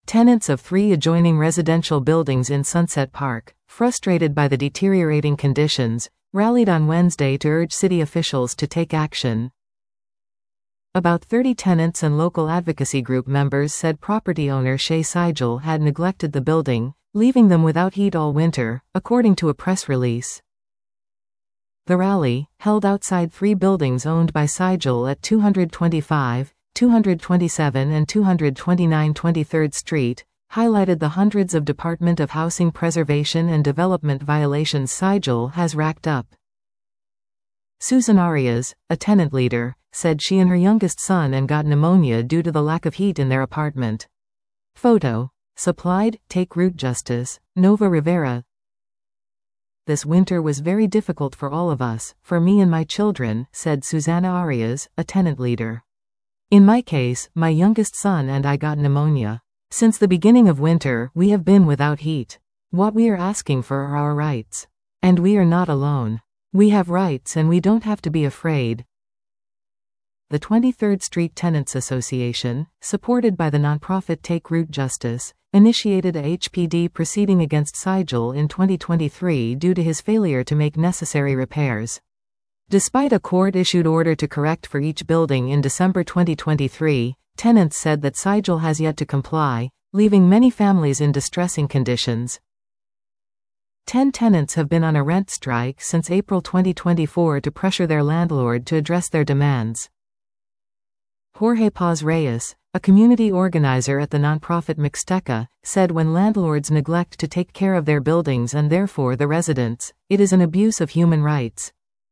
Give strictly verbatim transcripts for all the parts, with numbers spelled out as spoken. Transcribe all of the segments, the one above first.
Tenants of three adjoining residential buildings in Sunset Park, frustrated by the deteriorating conditions, rallied on Wednesday to urge city officials to take action. About thirty tenants and local advocacy group members said property owner Shay Sigel had neglected the building, leaving them without heat all winter, according to a press release. The rally, held outside three buildings owned by Sigel at two twenty-five, two twenty-seven and two twenty-nine twenty-third Street, highlighted the hundreds of Department of Housing Preservation and Development violations Sigel has racked up. Susan Arias, a tenant leader, said she and her youngest son and got pneumonia due to the lack of heat in their apartment. Photo. Supplied, Take Root Justice, Nova Rivera. This winter was very difficult for all of us, for me and my children, said Susanna Arias, a tenant leader. In my case, my youngest son and I got pneumonia. Since the beginning of winter, we have been without heat. What we are asking for are our rights. And we are not alone. We have rights and we don't have to be afraid. The twenty-third Street Tenants Association, supported by the nonprofit Take Root Justice, initiated a H P D proceeding against Sigel in twenty twenty-three due to his failure to make necessary repairs. Despite a court-issued order to correct for each building in December twenty twenty-three, tenants said that Sigel has yet to comply, leaving many families in distressing conditions. Ten tenants have been on a rent strike since April twenty twenty-four to pressure their landlord to address their demands. Jorge Paz Reyes, a community organizer at the nonprofit Mixteca, said when landlords neglect to take care of their buildings and therefore the residents, it is an abuse of human rights.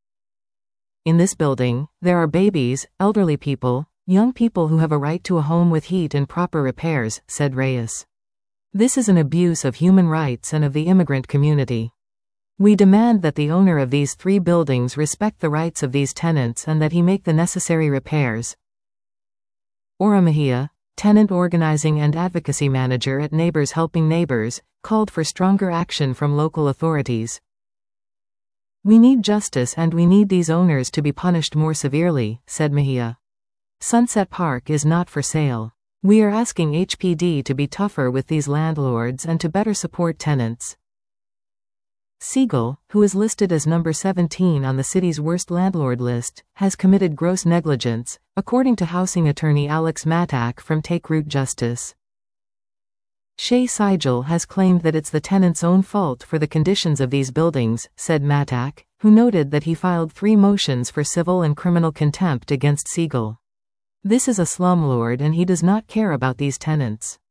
In this building, there are babies, elderly people, young people who have a right to a home with heat and proper repairs, said Reyes. This is an abuse of human rights and of the immigrant community. We demand that the owner of these three buildings respect the rights of these tenants and that he make the necessary repairs. Aura Mejia, tenant organizing and advocacy manager at Neighbors Helping Neighbors, called for stronger action from local authorities. We need justice and we need these owners to be punished more severely, said Mejia. Sunset Park is not for sale. We are asking H P D to be tougher with these landlords and to better support tenants. Sigel, who is listed as number seventeen on the city's worst landlord list, has committed gross negligence, according to housing attorney Alex Matak from Take Root Justice. Shay Sigel has claimed that it's the tenants' own fault for the conditions of these buildings, said Matak, who noted that he filed three motions for civil and criminal contempt against Sigel. This is a slumlord and he does not care about these tenants.